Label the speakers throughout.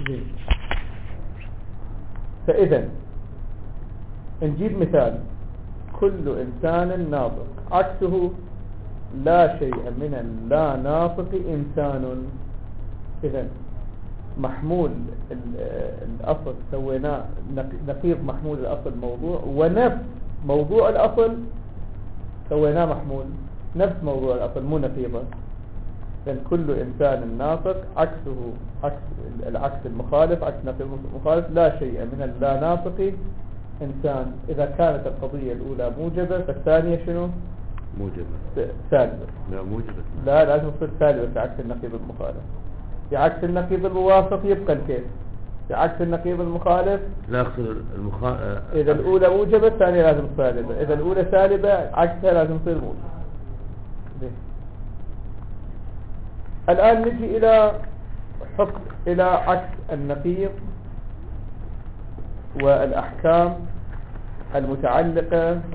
Speaker 1: فإذا نجيب مثال: كل إنسان ناطق، عكسه لا شيء من اللا ناطق إنسان. إذا محمول الأصل سويناه نقيض محمول الأصل موضوع، ونفس موضوع الأصل سويناه محمول نفس موضوع الأصل مو نقيضة. لأن كل إنسان ناطق عكسه العكس المخالف، عكس نقيض المخالف لا شيء من اللا ناطق إنسان. إذا كانت القضية الأولى موجبة فالثانية شنو؟
Speaker 2: موجبة
Speaker 1: سالبة.
Speaker 2: لا موجبة،
Speaker 1: لا لازم تصير سالبة في عكس النقيض المخالف. في عكس النقيض الموافق يبقى الكيف، في عكس النقيض المخالف
Speaker 2: لا أقصد
Speaker 1: إذا الأولى موجبة الثانية لازم سالبة، إذا الأولى سالبة عكسها لازم تصير موجبة. الآن نجي إلى عكس النقيض والأحكام المتعلقة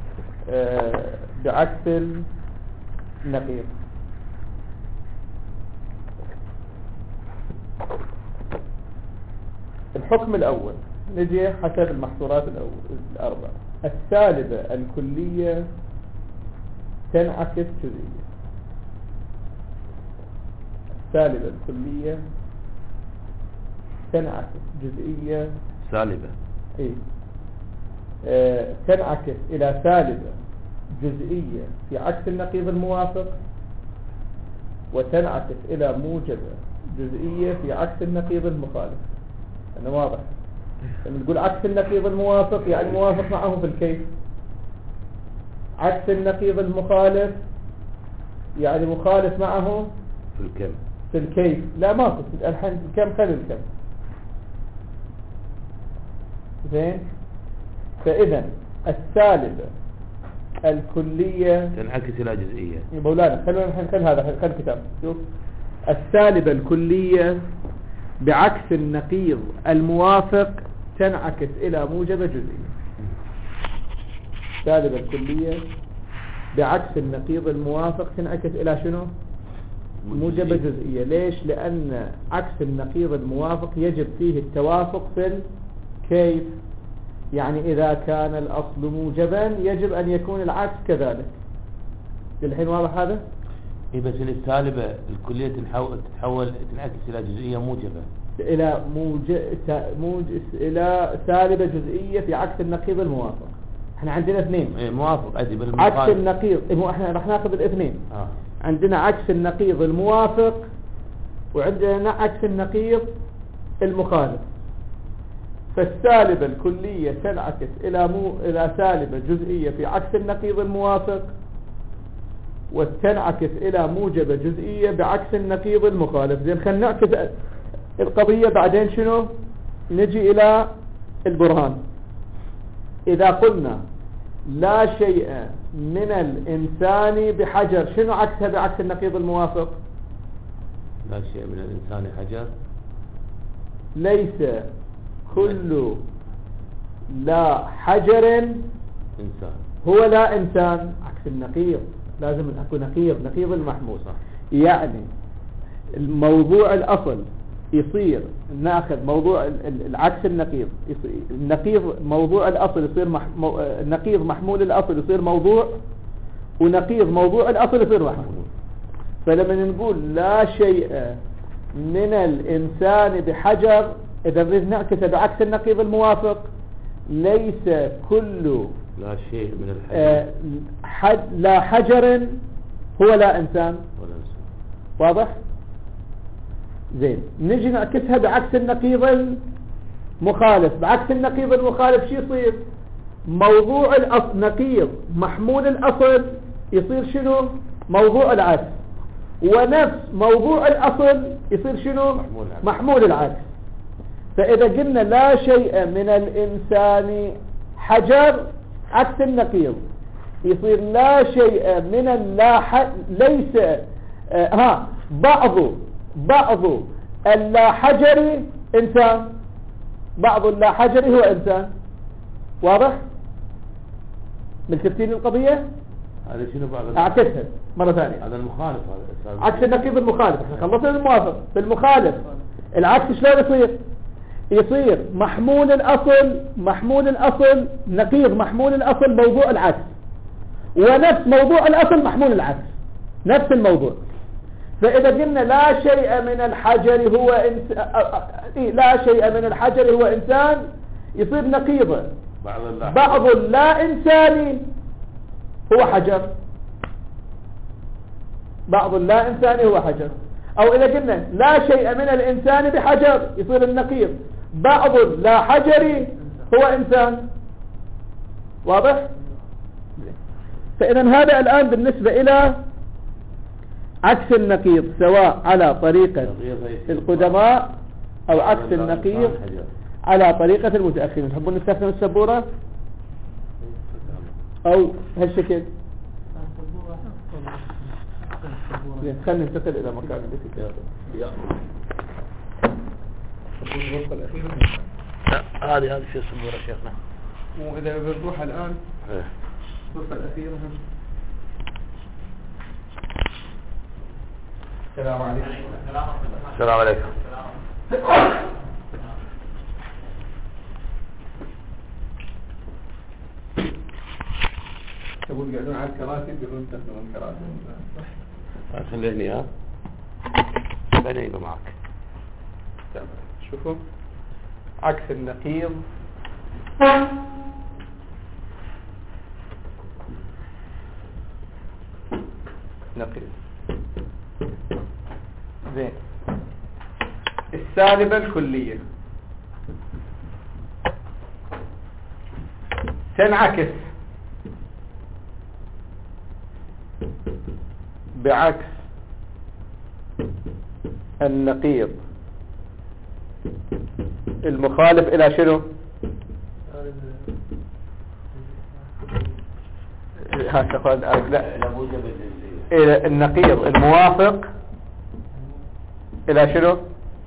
Speaker 1: بعكس النقيض. الحكم الأول نجي حسب المحظورات الأربعة. السالبة الكلية تنعكس جزئية. السالبة الكلية تنعكس جزئية
Speaker 2: سالبة.
Speaker 1: تنعكس إلى سالبة جزئية في عكس النقيض الموافق، وتنعكس إلى موجبة جزئية في عكس النقيض المخالف. أنا واضح لما نقول عكس النقيض الموافق يعني موافق معه في الكيف، عكس النقيض المخالف يعني مخالف معه
Speaker 2: في الكم.
Speaker 1: في الكيف لا ما قلت الحين الكم خلي الكم. زين. فإذا السالبة الكلية
Speaker 2: تنعكس إلى جزئية.
Speaker 1: يا مولانا خلونا الحين خل هذا خل الكتاب. شوف السالبة الكلية بعكس النقيض الموافق تنعكس إلى موجبة جزئية. السالبة الكلية بعكس النقيض الموافق تنعكس إلى شنو؟ موجبة جزئية. ليش؟ لأن عكس النقيض الموافق يجب فيه التوافق في الكيف، يعني إذا كان الأصل موجبا يجب أن يكون العكس كذلك. الحين واضح هذا؟
Speaker 2: إيه بس السالبة الكلية تتحول تنعكس إلى جزئية موجبة
Speaker 1: إلى سالبة جزئية في عكس النقيض الموافق. احنا عندنا اثنين.
Speaker 2: إيه موافق أدي
Speaker 1: عكس النقيض مو احنا راح ناخذ الاثنين. عندنا عكس النقيض الموافق وعندنا عكس النقيض المخالف. فالسالبة الكلية تنعكس إلى سالبة جزئية في عكس النقيض الموافق، وتنعكس إلى موجبة جزئية بعكس النقيض المخالف. زين خلينا نعكس القضية بعدين شنو؟ نجي إلى البرهان. إذا قلنا لا شيء من الإنسان بحجر، شنو عكسها بعكس النقيض الموافق؟
Speaker 2: لا شيء من الإنسان حجر.
Speaker 1: ليس كل لا حجر
Speaker 2: إنسان
Speaker 1: هو لا إنسان. عكس النقيض لازم أكون نقيض المحمول. يعني الموضوع الأصل يصير ناخذ موضوع العكس النقيض، النقيض موضوع الأصل يصير نقيض محمول الأصل يصير موضوع، ونقيض موضوع الأصل يصير محمول. فلما نقول لا شيء من الإنسان بحجر، إذا نريد نعكسه بعكس النقيض الموافق ليس كل
Speaker 2: لا شيء من الحجر
Speaker 1: لا حجر هو لا إنسان. واضح؟ زين. نجي نعكسها بعكس النقيض المخالف. بعكس النقيض المخالف شو يصير؟ موضوع الأصل نقيض محمول الأصل يصير شنو؟ موضوع العكس. ونفس موضوع الأصل يصير شنو؟ محمول العكس. فإذا قلنا لا شيء من الإنسان حجر عكس النقيض يصير لا شيء من ليس بعض اللا حجر إنسان. بعض اللا حجر هو إنسان. واضح؟ ملتفتين القضية؟
Speaker 2: هذا شنو بعض؟
Speaker 1: أعكسها مرة ثانية.
Speaker 2: هذا المخالف. هذا
Speaker 1: عكس النقيض المخالف. احنا خلصنا الموافق. في المخالف العكس شلون يصير محمول الأصل نقيض محمول الأصل موضوع العكس، ونفس موضوع الأصل محمول العكس، نفس الموضوع. فإذا قلنا لا شيء من الحجر هو إنسان يصير نقيضه بعض اللا إنساني هو حجر، بعض اللا إنساني هو حجر. أو إذا قلنا لا شيء من الإنسان بحجر يصير النقيض بعض اللا حجري هو إنسان. واضح؟ فإذا هذا الآن بالنسبة إلى عكس النقيض، سواء على طريقة القدماء أو عكس النقيض على طريقة المتأخرين. تحبون نستخدم السبورة أو هالشكل؟ خلينا ننتقل إلى مكان
Speaker 2: هذه في السبورة شيخنا.
Speaker 1: وإذا بنروح الآن الصفة الأخيرة. السلام عليكم.
Speaker 2: السلام عليكم.
Speaker 1: تقول قاعدون على الكراسي يقولون تخدمون الكراسي.
Speaker 2: خليني ها بنيبه معك.
Speaker 1: تمام. شوفوا عكس النقيض نقيض. زين. السالبة الكلية تنعكس بعكس النقيض المخالف إلى شنو؟ إلى النقيض الموافق إلى شنو؟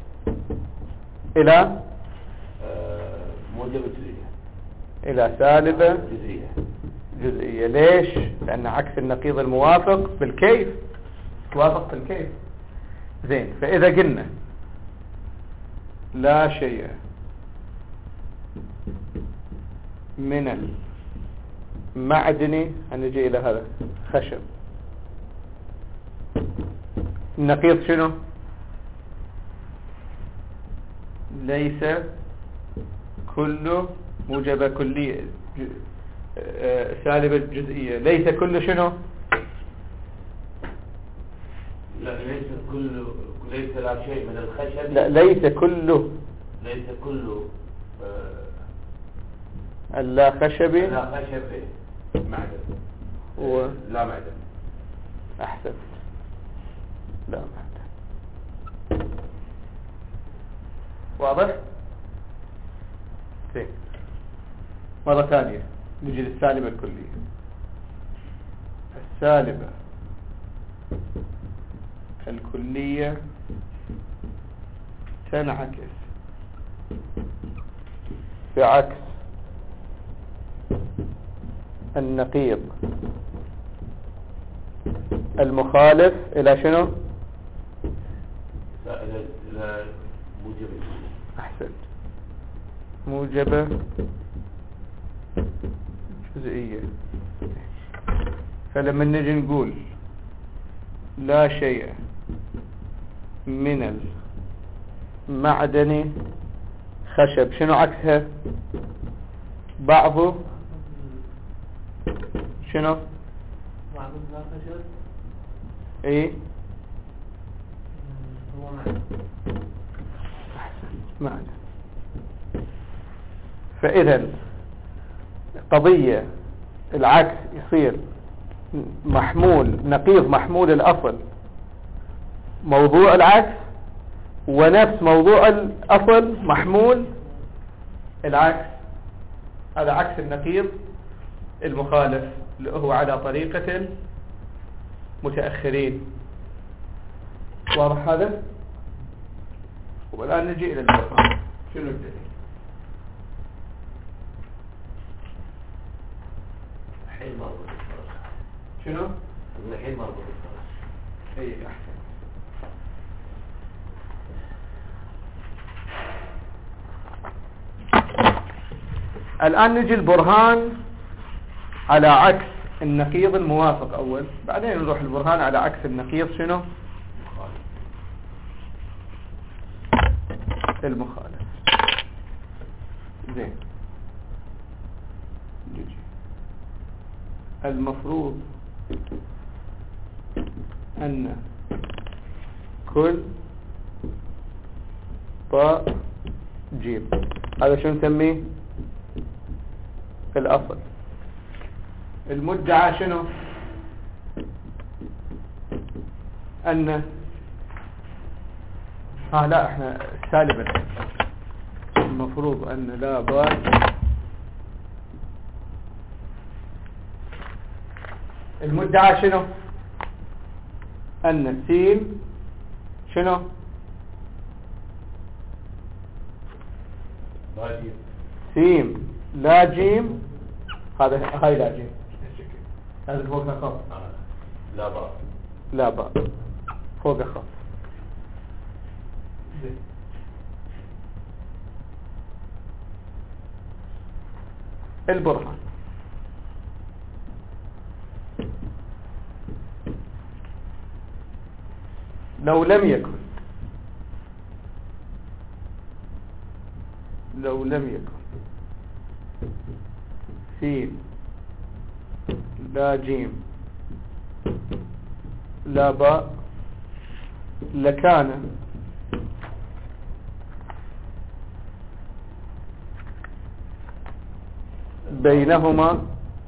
Speaker 1: إلى
Speaker 2: موجبة جزئية،
Speaker 1: إلى سالبة
Speaker 2: جزئية.
Speaker 1: ليش؟ لأن عكس النقيض الموافق بالكيف، توافق في الكيف. زين. فإذا قلنا لا شيء من المعدن، هنجي إلى هذا خشب، النقيض شنو؟ ليس كل موجبة كلية سالبة جزئية، ليس كل شنو؟
Speaker 2: لا ليس لا شيء من الخشب،
Speaker 1: لا ليس كل اللا خشبي
Speaker 2: معدن لا معدن.
Speaker 1: أحسن. لا معدن. واضح؟ زين. مرة ثانية نجي للسالبة الكلية. السالبة الكلية تنعكس بعكس النقيض المخالف إلى شنو؟
Speaker 2: إلى موجبة.
Speaker 1: أحسن. موجبة جزئية. فلما نجي نقول لا شيء من المعدن خشب، شنو عكسها؟ بعضه شنو؟
Speaker 3: بعض لا خشب.
Speaker 1: ايه
Speaker 3: هو معدن.
Speaker 1: معدن. فإذا قضية العكس يصير محمول نقيض محمول الأصل موضوع العكس، ونفس موضوع الأصل محمول العكس. هذا عكس النقيض المخالف اللي هو على طريقة المتأخرين. واضح هذا؟ والآن نجي إلى الدليل. شنو الدليل؟
Speaker 2: الحين مربوط بالفرس.
Speaker 1: شنو؟
Speaker 2: الحين مربوط بالفرس.
Speaker 1: اي احسن. الآن نجي البرهان على عكس النقيض الموافق أول، بعدين نروح البرهان على عكس النقيض شنو؟ المخالف. زين، نجي المفروض أن كل طاء جيم، هذا شو نسميه؟ الأصل. المدعى شنو؟ أن لا احنا سالبا، المفروض أن لا باء. المدعى شنو؟ أن سين شنو؟ سين لا جيم. هاي لا جيم، هذا فوقها خط.
Speaker 2: لا باء.
Speaker 1: لا باء فوق خط. البرهان لو لم يكن سين لا جيم لا باء لكان بينهما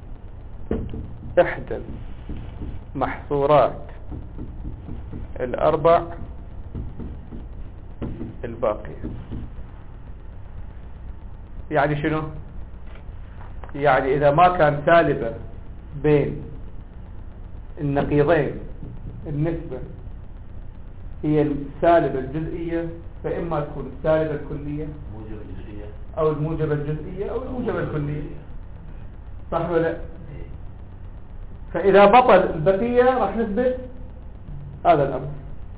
Speaker 1: إحدى المحصورات الأربع الباقية. يعني شنو؟ يعني إذا ما كان سالبة بين النقيضين النسبة هي السالبة الجزئية، فإما تكون السالبة الكلية
Speaker 2: موجب الجزئية،
Speaker 1: أو الموجبة الجزئية أو الموجبة الكلية، صح ولا لا؟ فإذا بطل البقية راح نثبت هذا الأمر.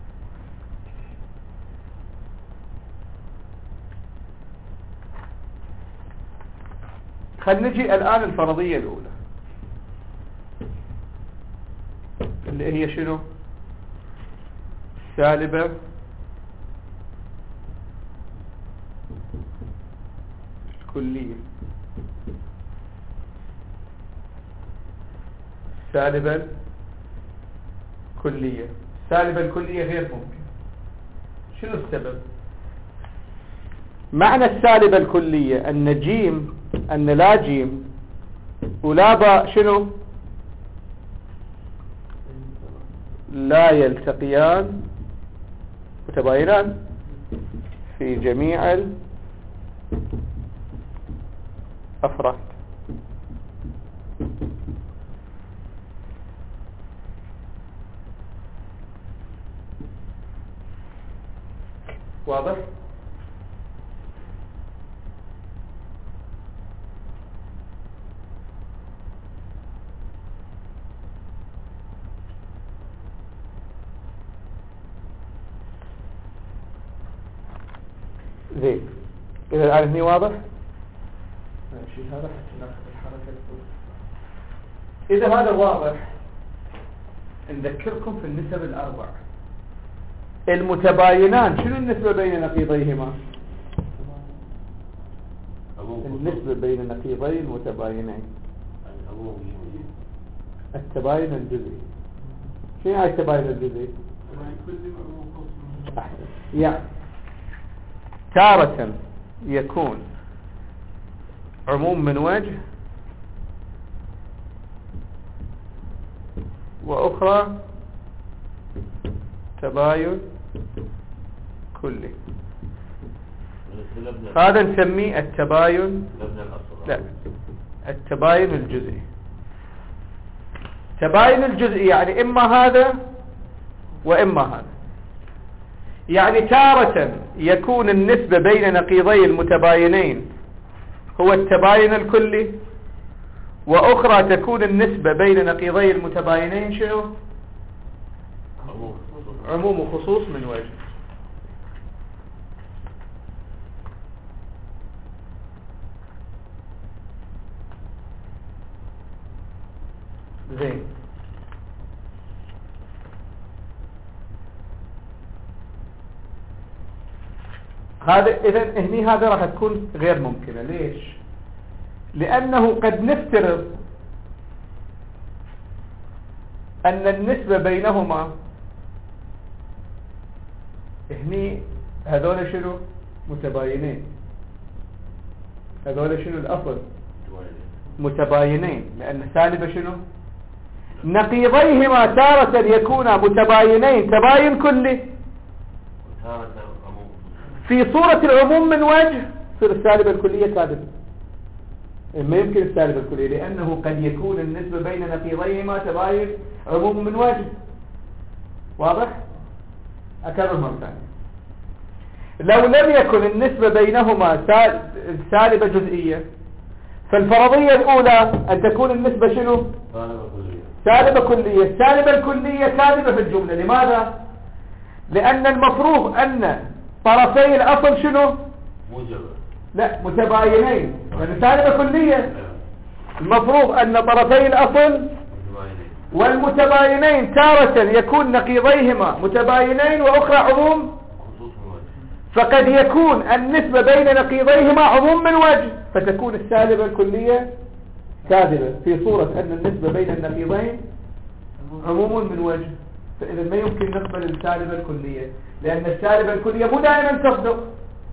Speaker 1: خلينا نجي الآن الفرضية الأولى اللي هي شنو؟ سالبة كلية. سالبة كلية، سالبة الكلية غير ممكن. شنو السبب؟ معنى السالبة الكلية أن لا جيم ولا باء شنو؟ لا يلتقيان متباينان في جميع الأفراد. واضح؟ زين، إذا الآن هني واضح؟ ماشي، هذا حتى ناخذ الحركة الأولى. إذا هذا واضح نذكركم في النسب الأربع المتباينان. شنو النسبة بين نقيضيهما؟ النسبة بين نقيضين متباينين التباين الجزئي. شنو هاي التباين الجزئي؟ يعني تارة يكون عموم من وجه، وأخرى تباين كلي. هذا نسميه التباين، لا، التباين الجزئي. تباين الجزئي يعني إما هذا وإما هذا. يعني تارة يكون النسبة بين نقيضي المتباينين هو التباين الكلي، وأخرى تكون النسبة بين نقيضي المتباينين شنو؟ عموم وخصوص من وجه. زين. هذا إذن هني هذا راح تكون غير ممكنة. ليش؟ لأنه قد نفترض أن النسبة بينهما هني هذول شنو؟ متباينين. هذول شنو الأصل؟ متباينين، لأن سالبة شنو؟ نقيضيهما تارة يكونا متباينين تباين كلي، في صورة العموم من وجه تصير السالبة الكلية كاذبة. ما يمكن السالبة الكلية، لأنه قد يكون النسبة بين نقيضيهما تباين عموم من وجه. واضح؟ أكرر مرة ثانية. لو لم يكن النسبة بينهما سالبة جزئية، فالفرضية الأولى أن تكون النسبة شنو؟ سالبة كلية. السالبة الكلية كاذبة في الجملة. لماذا؟ لأن المفروض أن طرفي الأصل شنو؟ لا، متباينين، لأن سالبة كلية. المفروض أن طرفي الأصل والمتباينين تارة يكون نقيضيهما متباينين وأخرى عموم، فقد يكون النسبة بين نقيضيهما عموم من وجه، فتكون السالبة الكلية كاذبة في صورة أن النسبة بين النقيضين عموم من وجه. فإذا ما يمكن نقبل السالبة الكلية، لأن السالبة الكلية مو دائما تصدق.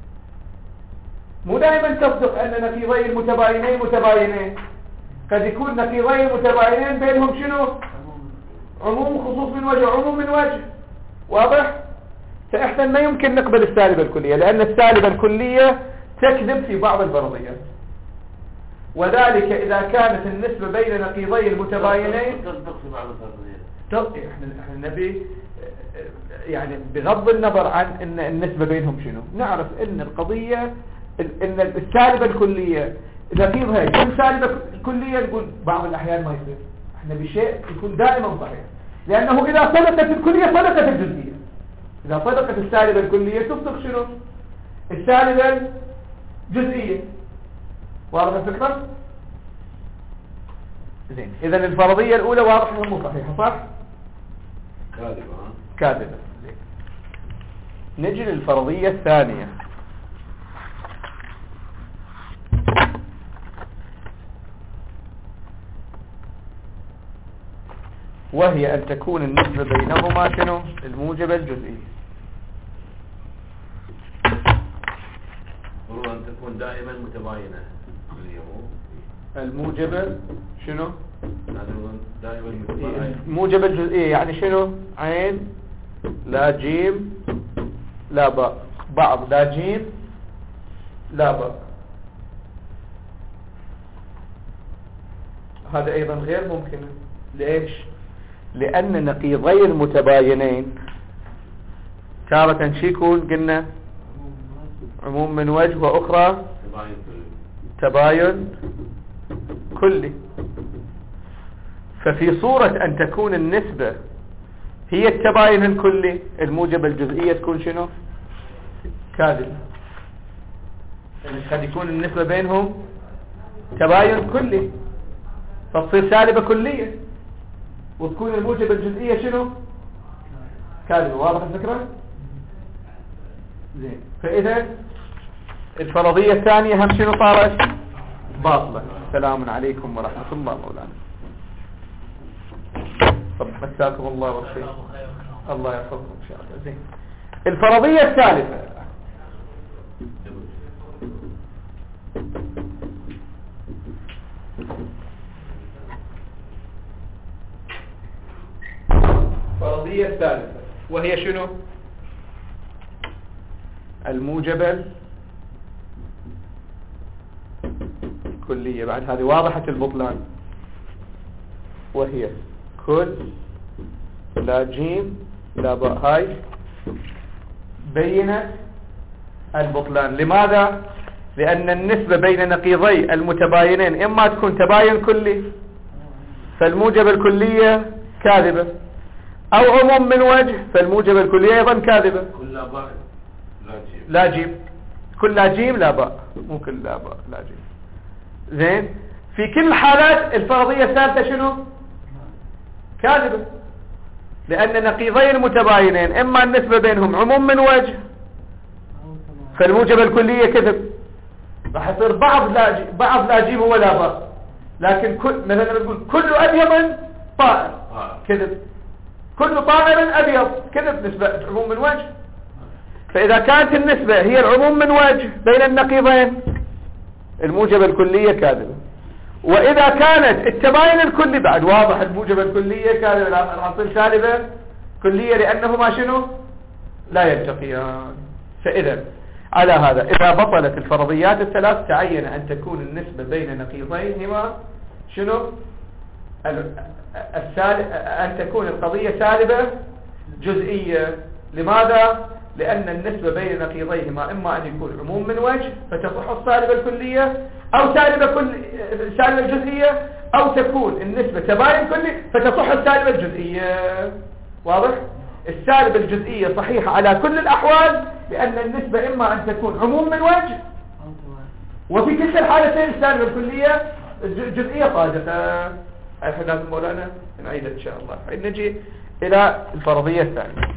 Speaker 1: مو دائما تصدق أن نقيضي المتباينين متباينين. قد يكون نقيضي المتباينين بينهم شنو؟ عموم خصوص من وجه، عموم من وجه. واضح؟ فإحنا ما يمكن نقبل السالبة الكلية، لأن السالبة الكلية تكذب في بعض الفرضيات، وذلك إذا كانت النسبة بين نقيضي المتباينين
Speaker 2: تصدق في بعض الفرضيات.
Speaker 1: احنا نبي يعني بغض النظر عن ان النسبة بينهم شنو، نعرف ان القضية ان السالبة الكلية نقيضها يكون سالبة كلية، نقول بعض الأحيان ما يصير. احنا بشيء يكون دائما صحيح، لأنه إذا صدقت الكلية صدقت الجزئية. إذا صدقت السالبة الكلية تصدق شنو؟ السالبة الجزئية. واضح الفكرة؟ زين. إذن الفرضية الأولى واضحة مو صحيحة، صح؟ كاذبة. زين. نجي للفرضية الثانية، وهي أن تكون النسبة بينهما شنو؟ الموجبة الجزئية.
Speaker 2: أن تكون دائما متباينة.
Speaker 1: الموجبة شنو؟
Speaker 2: دائما متباينة.
Speaker 1: الموجبة الجزئية يعني شنو؟ عين لا جيم لا باء، بعض لا جيم لا باء. هذا أيضا غير ممكن. ليش؟ لأن نقيضي المتباينين تارة شي يكون قلنا عموم من وجه، وأخرى تباين كلي. ففي صورة أن تكون النسبة هي التباين الكلي، الموجبة الجزئية تكون شنو؟ كاذبة. قد يكون النسبة بينهم تباين كلي، فتصير سالبة كلية، وتكون الموجبة الجزئية شنو؟ كاذبة. واضح الفكرة؟ زين. فإذا الفرضية الثانية هم شنو صارت؟ باطلة. السلام عليكم ورحمة الله مولانا. طب مساكم الله والخير. الله يحفظكم إن شاء الله. زين. الفرضية الثالثة، الفرضية الثالثة وهي شنو؟ الموجبة الكلية. بعد هذه واضحة البطلان، وهي كل لا جيم لا باء. هاي بينت البطلان. لماذا؟ لأن النسبة بين نقيضي المتباينين إما تكون تباين كلي، فالموجبة الكلية كاذبة، أو عموم من وجه، فالموجبة الكلية أيضا كاذبة.
Speaker 2: كل لا باء
Speaker 1: لا جيم، كل لا جيم لا باء، مو كل لا باء لا جيم. زين. في كل الحالات الفرضية الثالثة شنو؟ كاذبة، لأن نقيضين المتباينين إما النسبة بينهم عموم من وجه فالموجب الكلية كذب، راح يصير بعض لا جيم ولا باء، لكن مثلا نقول كل أبيض طائر كذب، كل طائر أبيض كذب، نسبة عموم من وجه. فإذا كانت النسبة هي العموم من وجه بين النقيضين الموجب الكلية كاذبة. وإذا كانت التباين الكلي بعد واضح الموجب الكلية كاذبة، راح تصير سالبة كلية لأنهما شنو لا يلتقيان. فإذا على هذا إذا بطلت الفرضيات الثلاث تعين أن تكون النسبة بين نقيضيهما شنو أن تكون القضية سالبة جزئية. لماذا؟ لأن النسبة بين نقيضيهما إما أن يكون عموم من وجه فتصح السالبة الكلية أو سالبة الجزئية، أو تكون النسبة تباين كلي فتصح السالبة الجزئية. واضح؟ السالبة الجزئية صحيحة على كل الأحوال، لأن النسبة إما أن تكون عموم من وجه وفي كل الحالتين السالبة الكلية الجزئية صادقة. الحين لازم مولانا نعيدها إن شاء الله. نجي إلى الفرضية الثانية.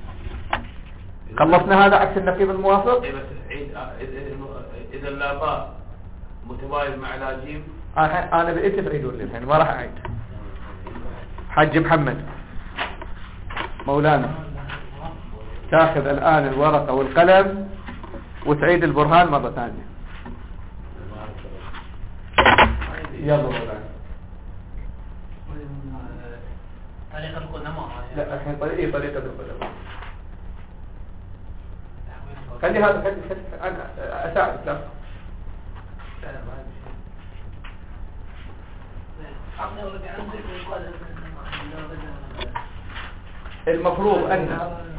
Speaker 1: خلصنا هذا عكس النقيض الموافق.
Speaker 2: إذا لا باء متباين مع لا جيم.
Speaker 1: أنا بقيت تعيدون لي الحين ما راح أعيد. حج محمد مولانا تاخذ الآن الورقة والقلم وتعيد البرهان مرة ثانية. يلا مولانا.
Speaker 3: طريقة القدماء.
Speaker 1: لا الحين طريقة القدماء. خلي هذا خلي أنا أساعدك. لا المفروض أن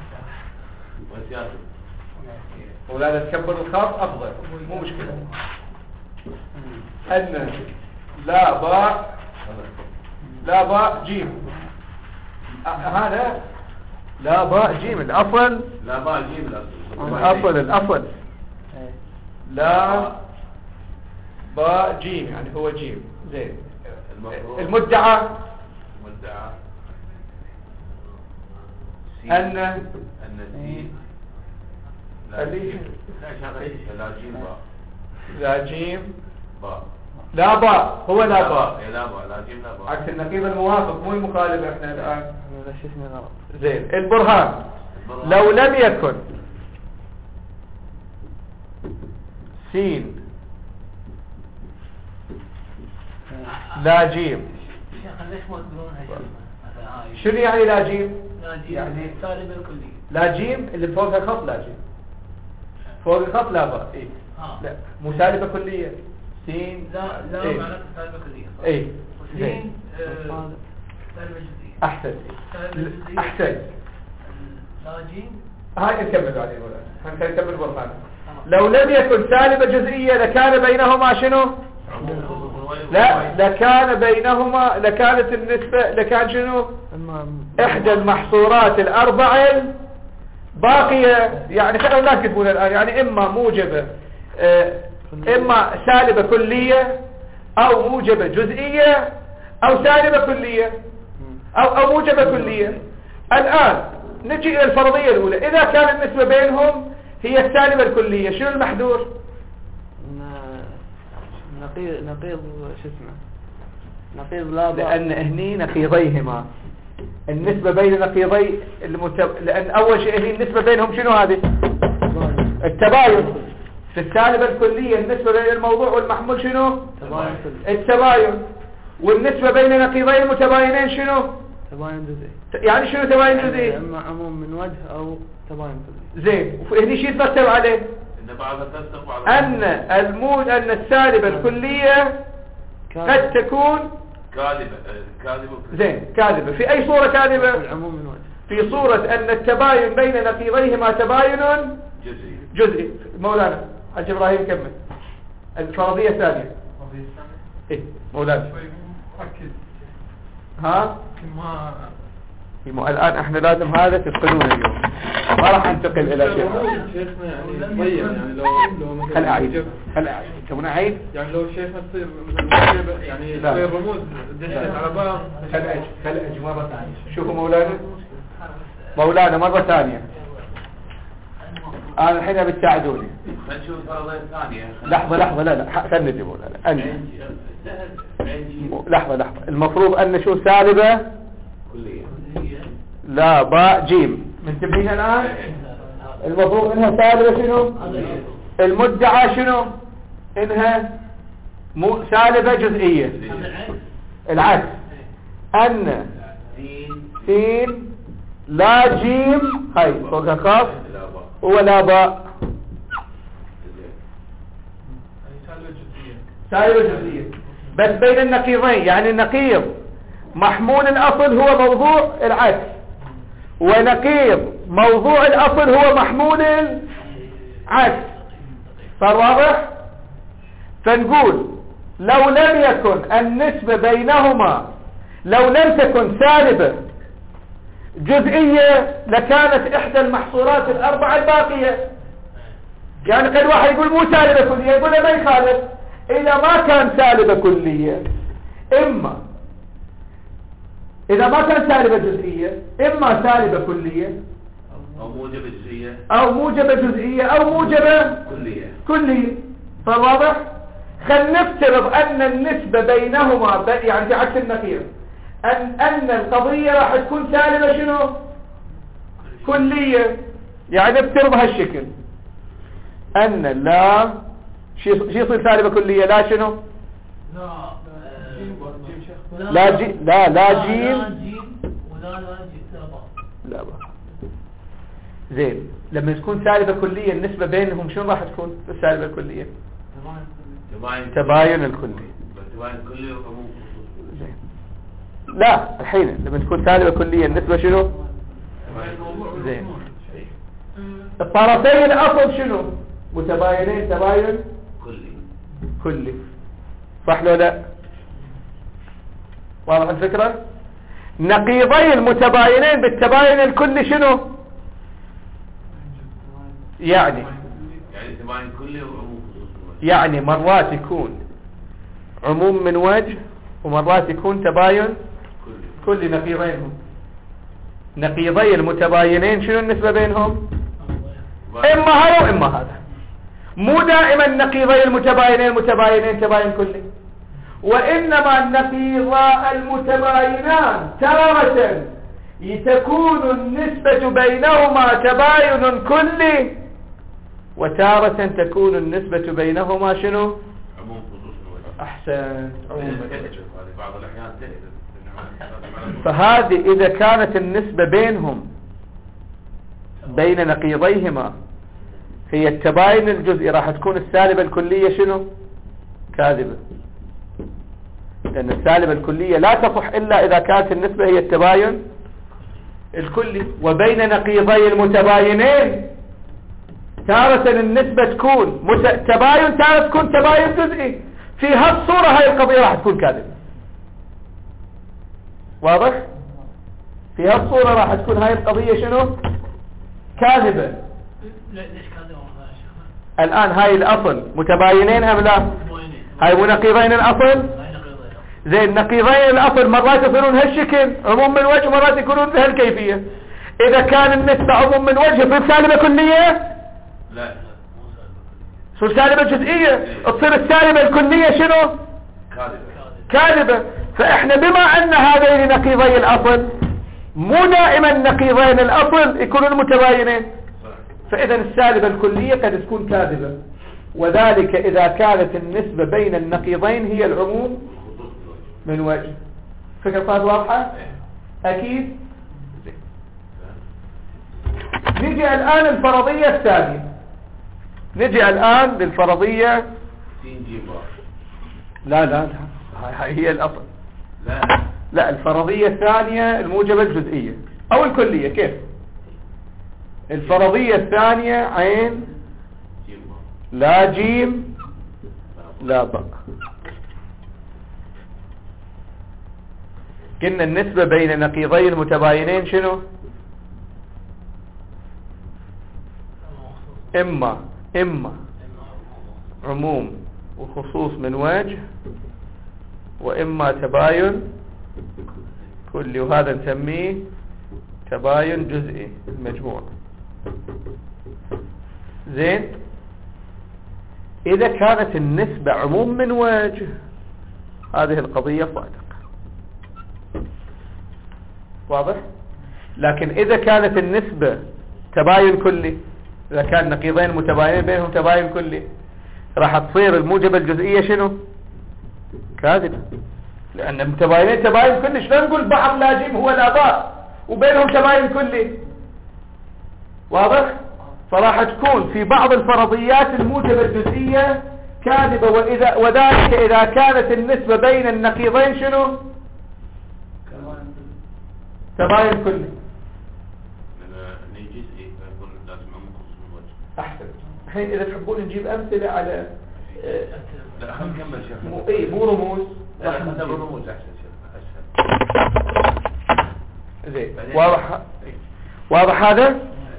Speaker 1: ولا تكبر الخط أفضل مو مشكلة. أن لا باء جيم هذا لا باء جيم الأصل.
Speaker 2: لا باء جيم
Speaker 1: الأصل لا باء جيم يعني هو جيم. زين. المدعى أن
Speaker 2: سين
Speaker 1: لا جيم باء لا باء هو لا باء عكس النقيض الموافق مو المخالف. احنا الآن زين. البرهان لو لم يكن سين لا جيم. شنو يعني لا جيم؟
Speaker 3: يعني سالب الكلي.
Speaker 1: لا جيم اللي فوق الخط لا جيم، فوق الخط لا باء. إيه؟ لا مو سالبة كلية. سين
Speaker 3: لا
Speaker 1: إيه؟
Speaker 3: معناته سالبة كلية.
Speaker 1: اي
Speaker 3: وسين سالبة جزئية.
Speaker 1: احسن.
Speaker 3: لا جيم.
Speaker 1: هاي نكمل عليه ولا نكمل برهان. لو لم يكن سالبة جزئية لكان بينهما شنو؟ لا لكان بينهما لكانت النسبة لكان شنو؟ احدى المحصورات الاربع باقية. يعني خلونا لا تكتبون الان. يعني اما موجبة اما سالبة كلية او موجبة جزئية او سالبة كلية او موجبة كلية. الان نجي الى الفرضية الاولى. اذا كان النسبة بينهم هي السالبة الكلية شنو المحذور؟
Speaker 4: نقيض شو اسمه نقيض لا باء.
Speaker 1: لان هني نقيضيهما النسبة بين نقيضي لان اول شيء هي النسبة بينهم شنو هذه؟ التباين. في السالبة الكلية النسبة بين الموضوع والمحمول شنو؟ التباين. والنسبة بين نقيضين متباينين شنو؟
Speaker 4: تباين جزئي.
Speaker 1: يعني شنو تباين جزئي؟
Speaker 4: اما عموم من وجه او تباين كلي.
Speaker 1: زين. وهني شيء يترتب عليه ان ان السالبة الكلية قد تكون
Speaker 2: كاذبة.
Speaker 1: زين كاذبة. في اي صورة كاذبة؟
Speaker 4: العموم من وجه.
Speaker 1: في صورة ان التباين بين نقيضيهما تباين جزئي. مولانا حج ابراهيم كمل الفرضية الثانية.
Speaker 3: الفرضية
Speaker 1: ايه مولانا
Speaker 3: شوي مؤكد.
Speaker 1: ها
Speaker 3: ما
Speaker 1: الآن احنا لازم هذا تفقدون اليوم، ما راح انتقل الى شيء.
Speaker 4: شيخنا يعني ضيق، يعني لو
Speaker 1: هل اعيد تبون اعيد؟
Speaker 4: يعني لو شيخنا تصير مثل يعني تصير رموز دشت على بعض.
Speaker 1: هل اجي مرة ثانية. شوفوا مولانا مرة ثانية، انا الحين بتساعدوني.
Speaker 2: خلينا نشوف الفرضية الثانية.
Speaker 1: لحظة لا خلنا نجي مولانا. لحظة المفروض ان شو سالبة
Speaker 2: كلية
Speaker 1: لا باء جيم منتبهين الآن؟ المفروض انها سالبة شنو؟ المدعى شنو؟ انها سالبة جزئية. العكس ان سين لا جيم هاي فوق خاص ولا باء سالبة جزئية بس بين النقيضين. يعني النقيض محمول الأصل هو موضوع العكس، ونقيض موضوع الأصل هو محمول العكس. صار واضح؟ فنقول لو لم يكن النسبة بينهما، لو لم تكن سالبة جزئية لكانت إحدى المحصورات الأربعة الباقية. يعني قد واحد يقول مو سالبة كلية، يقول ما يخالف. إذا ما كان سالبة كلية، إذا ما كان سالبة جزئية، إما سالبة كلية
Speaker 2: أو موجبة جزئية
Speaker 1: أو موجبة جزئية أو موجبة كلية. فواضح؟ خل نفترض أن النسبة بينهما يعني في عكس النقيض أن القضية راح تكون سالبة شنو؟ كلية. يعني افترض هالشكل أن لا شو يصير سالبة كلية؟ لا شنو؟ لا جيم ولا لا با. زين، لما تكون سالبة كلية النسبة بينهم شنو راح تكون في السالبة الكلية؟ تباين الكلي. زين. لا الحين لما تكون سالبة كلية النسبة شنو؟ زين. الطرفين الأصل شنو؟ متباينين تباين كلي. صح لو لا؟ واضح الفكرة؟ نقيضي المتباينين بالتباين الكلي شنو؟ يعني
Speaker 2: تباين كلي وعموم خصوصي.
Speaker 1: يعني مرات يكون عموم من وجه ومرات يكون تباين كلي. نقيضينهم، نقيضي المتباينين شنو النسبة بينهم؟ إما هذا وإما هذا. مو دائما نقيضي المتباينين تباين كلي، وإنما النقيضا المتباينان تارة تكون النسبة بينهما تباين كلي، وتارة تكون النسبة بينهما شنو؟
Speaker 2: عموم خصوصي.
Speaker 1: أحسن.
Speaker 2: بعض الأحيان
Speaker 1: فهذه إذا كانت النسبة بينهم بين نقيضيهما هي التباين الجزئي راح تكون السالبة الكلية شنو؟ كاذبة، لأن السالبة الكلية لا تصح إلا إذا كانت النسبة هي التباين الكلي. وبين نقيضي المتباينين تارة النسبة تكون تباين، تارة تكون تباين جزئي. في هالصورة هاي القضية راح تكون كاذبة. واضح؟ في هالصورة راح تكون هاي القضية شنو؟ كاذبة.
Speaker 3: ليش كاذبة؟
Speaker 1: الآن هاي الأصل متباينين أم لا؟ هاي مو نقيضين الأصل؟ زين، نقيضين الأصل مرات يصيرون هالشكل عموم من وجه، مرات يكونون بهالكيفية. إذا كان النسبة عموم من وجه تصير سالبة كلية؟
Speaker 2: لا،
Speaker 1: تصير سالبة جزئية. تصير السالبة الكلية شنو؟ كاذبة. فإحنا بما أن هذين نقيضي الأصل، مو دائما نقيضين الأصل يكونون متباينين، فإذا السالبة الكلية قد تكون كاذبة، وذلك إذا كانت النسبة بين النقيضين هي العموم من وجه. فكرة صارت واضحة؟ أكيد. نجي الآن الفرضية الثانية. نجي الآن للفرضية. لا هي الأصل. لا الفرضية الثانية الموجبة الجزئية أو الكلية. كيف؟ الفرضية الثانية عين لا جيم لا باء. قلنا النسبة بين نقيضين متباينين شنو؟ إما عموم وخصوص من وجه، وإما تباين كلي، وهذا نسميه تباين جزئي المجموع. زين، إذا كانت النسبة عموم من وجه هذه القضية صادقة، واضح؟ لكن إذا كانت النسبة تباين كلي، إذا كان نقيضين متباينين بينهم تباين كلي، راح تصير الموجبة الجزئية شنو؟ كاذبة، لأن متباينين تباين كلي. شلون نقول بعض لا جيم هو لا باء وبينهم تباين كلي؟ واضح؟ فراح تكون في بعض الفرضيات الموجبة الجزئية كاذبة، وذلك إذا كانت النسبة بين النقيضين شنو؟ تباين كلي. أحسن. الحين إذا تحبون نجيب أمثلة على
Speaker 2: لا خلينا نكمل شيخ.
Speaker 1: مو رموز،
Speaker 2: راح نجيب رموز أحسن شيخ أسهل.
Speaker 1: زين، واضح هذا؟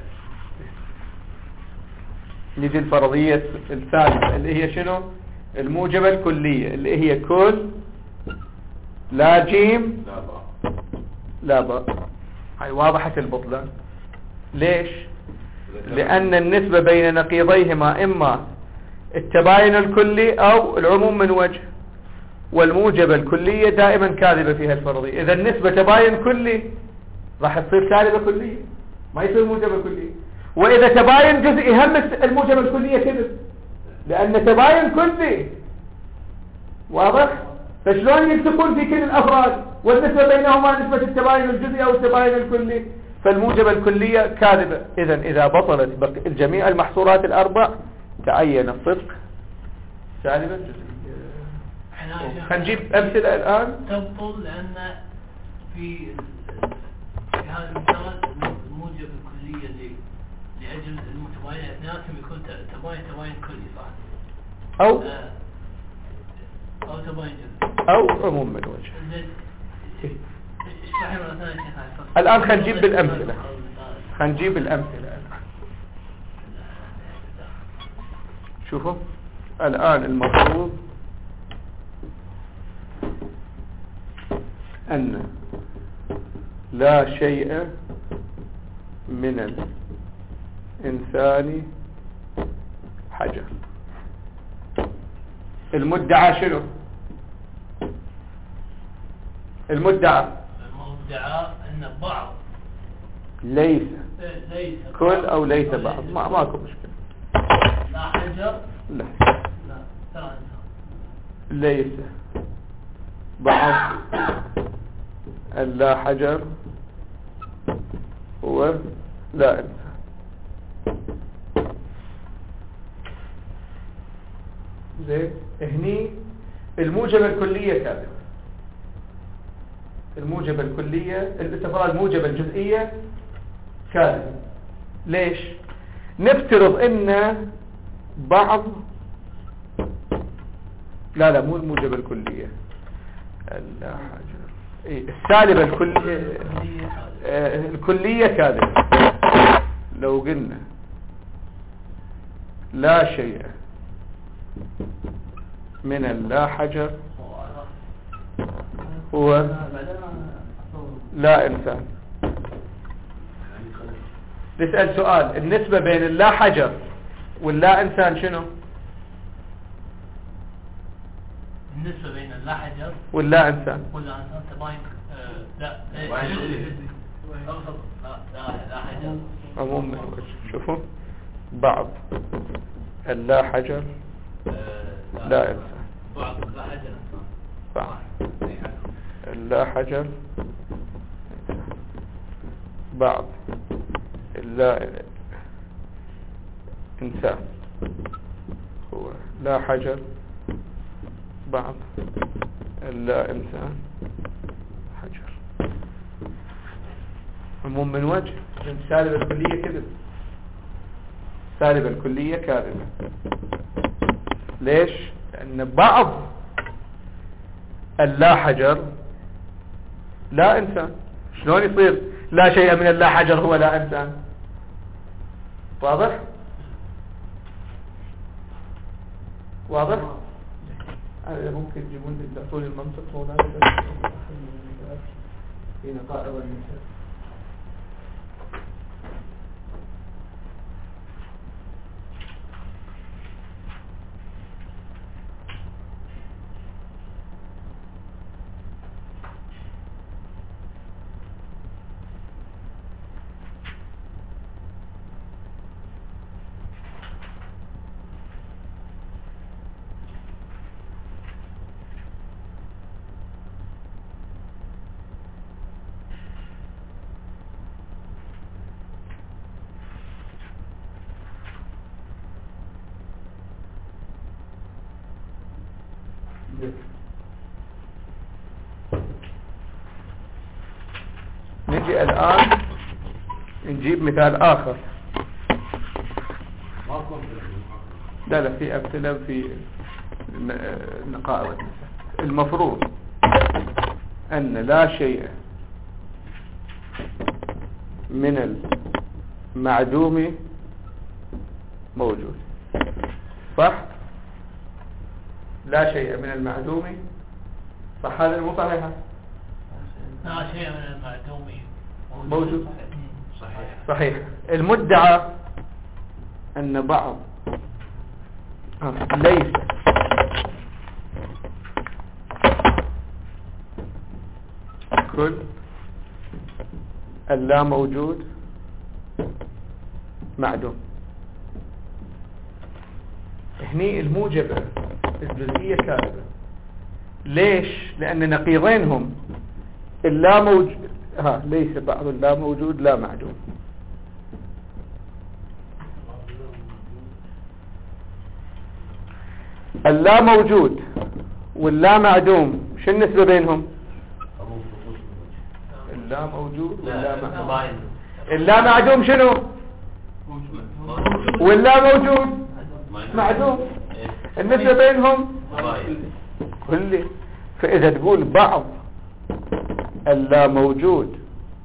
Speaker 1: نجي الفرضية الثالثة اللي هي شنو؟ الموجبة الكلية اللي هي كل لا جيم لا باء. هاي واضحة البطلان. ليش؟ لأن النسبة بين نقيضيهما إما التباين الكلي أو العموم من وجه، والموجبة الكلية دائما كاذبة فيها الفرضية. إذا النسبة تباين كلي راح تصير كاذبة كلية، ما يصير موجبة كلية. وإذا تباين جزئي هم الموجبة الكلية كذب، لأن تباين كلي. واضح؟ فشلون يلتقون في كل الأفراد والنسبة بينهما نسبة التباين الجزئي أو التباين الكلي؟ فالموجبة الكلية كاذبة. إذا بطلت جميع المحصورات الأربع تعين الصدق سالبا جزئيا. هنجيب أمثلة الآن.
Speaker 3: تبطل لأن في هذا المثال الموجب الكلية لأجل المتباين اثنيناتهم يكون تباين كلي صح؟
Speaker 1: أو
Speaker 3: تباين جزئي
Speaker 1: أو عموم من وجه.
Speaker 3: اشرحي مرة ثانية شيخ.
Speaker 1: الآن خنجيب بالأمثلة. خنجيب الأمثلة الآن. شوفوا الآن المفروض أن لا شيء من الإنسان حجر. المدعى شنو؟ المدعى
Speaker 3: أن بعض
Speaker 1: ليس كل أو ليس
Speaker 3: أو
Speaker 1: بعض. ماكو مشكلة.
Speaker 3: لا حجر
Speaker 1: لا
Speaker 3: ترى
Speaker 1: ليس بعض اللا حجر هو لا إنسان. زين، هني الموجبة الكلية كاذبة. الموجبة الكلية الاتفاق الموجبة الجزئية كاذبة. ليش؟ نفترض ان بعض لا مو الموجبة الكلية اللا حجر السالبة الكلية كاذبة. لو قلنا لا شيء من اللا حجر هو لا إنسان. نسأل سؤال، النسبة بين اللا حجر واللا إنسان شنو؟
Speaker 3: النسبة بين اللا حجر
Speaker 1: واللا إنسان
Speaker 3: تباين لا حجر
Speaker 1: عموم من وجه. شوفوا بعض اللا حجر لا إنسان.
Speaker 3: بعض لا حجر
Speaker 1: بعض اللا حجر بعض اللا إنسان هو لا حجر بعض اللا إنسان حجر. عموم من وجه. سالب الكلية كذب، سالب الكلية كاذبة. ليش؟ لأن بعض اللا حجر لا إنسان. شلون يصير لا شيء من اللا حجر هو لا إنسان؟ واضح؟ واضح؟ هذا ممكن يجيبون الأصول المنطق هنا في نقائض المثال. نجي الآن نجيب مثال آخر. لا في أمثلة في نقائض. المفروض أن لا شيء من المعدوم موجود، صح؟ لا شيء من المعدوم، صح هذا مو صحيح؟
Speaker 3: لا شيء من المعدوم
Speaker 1: موجود.
Speaker 3: صحيح.
Speaker 1: صحيح. المدعى أن بعض ليس كل اللا موجود معدوم. هني الموجبة الجزئية كاذبة. ليش؟ لأن نقيضينهم اللا موجود ليس بعض اللا موجود لا معدوم. اللا موجود واللا معدوم شو النسبة بينهم؟ اللا موجود واللا معدوم. اللا معدوم شنو؟ واللا موجود معدوم. النسبة بينهم كلي. فإذا تقول بعض اللا موجود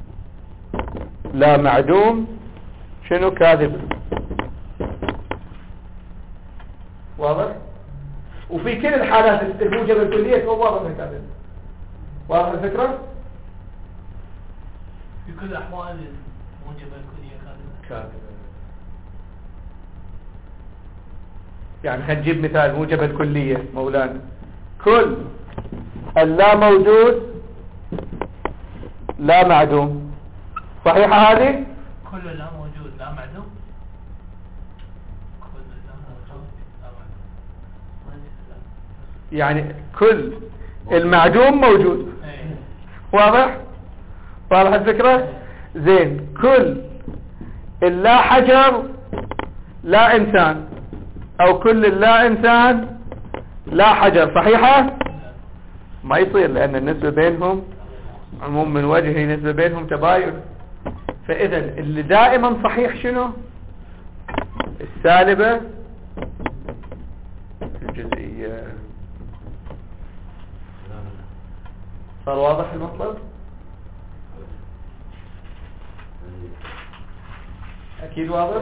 Speaker 1: لا معدوم شنو؟ كاذب. واضح؟ وفي كل الحالات الموجبة الكلية هو واضح كاذب. واضح الفكرة؟
Speaker 3: في كل الأحوال الموجبة الكلية كاذبة.
Speaker 1: يعني خلينا نجيب مثال موجبة الكلية مولانا. كل اللا موجود لا معدوم، صحيحة هذه؟
Speaker 3: كل لا موجود لا معدوم. كل لا موجود لا معدوم.
Speaker 1: يعني كل المعدوم موجود.
Speaker 3: ايه.
Speaker 1: واضح؟ واضح الفكرة؟ زين. كل اللا حجر لا إنسان، أو كل اللا إنسان لا حجر، صحيحة؟ ما يصير، لأن النسبة بينهم عموم من وجهه نسبة بينهم تباين. فإذا اللي دائما صحيح شنو؟ السالبة الجزئية. صار واضح المطلب؟ أكيد واضح؟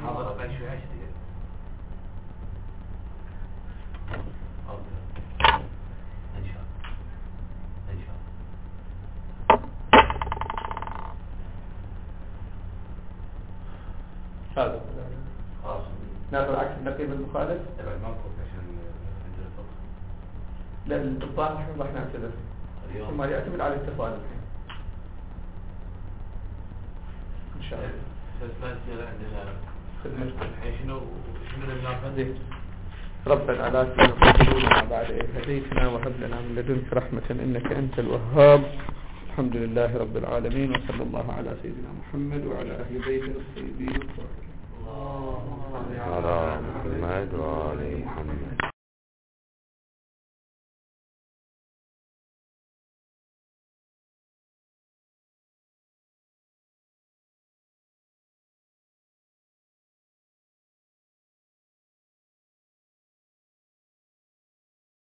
Speaker 1: هذا
Speaker 2: خلاص
Speaker 1: ناخذ عكس النقيض المخالف.
Speaker 2: تبع الموقف عشان عندنا فقط.
Speaker 1: لا الاتصال نحن راح نعتذر
Speaker 2: اليوم
Speaker 1: ثم يعتمد على الاتصال الحين ان شاء الله.
Speaker 2: فاسد عندنا
Speaker 1: خدمتكم.
Speaker 2: الحين شنو اللي ناخذ؟
Speaker 1: ربنا لا تزغ قلوبنا بعد إذ هديتنا وهب لنا من لدنك رحمة إنك أنت الوهاب. الحمد لله رب العالمين، وصلى الله على سيدنا محمد وعلى أهل بيته الطيبين الطاهرين.
Speaker 5: على محمد وعلى محمد.